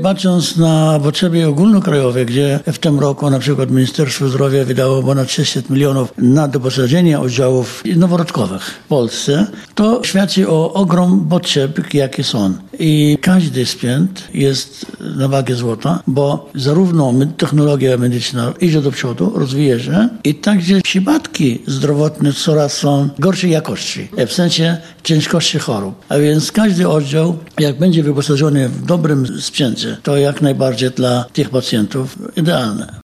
patrząc na potrzeby ogólnokrajowe, gdzie w tym roku na przykład Ministerstwo Zdrowia wydało ponad 600 milionów na doposażenie oddziałów noworodkowych w Polsce, to świadczy o ogrom potrzeb, jakie są. I każdy sprzęt jest na wagę złota, bo zarówno technologia medyczna idzie do przodu, rozwija się i także przypadki zdrowotne coraz są gorszej jakości, w sensie ciężkości chorób. A więc każdy oddział, jak będzie wyposażony w dobrym sprzęcie, to jak najbardziej dla tych pacjentów idealne.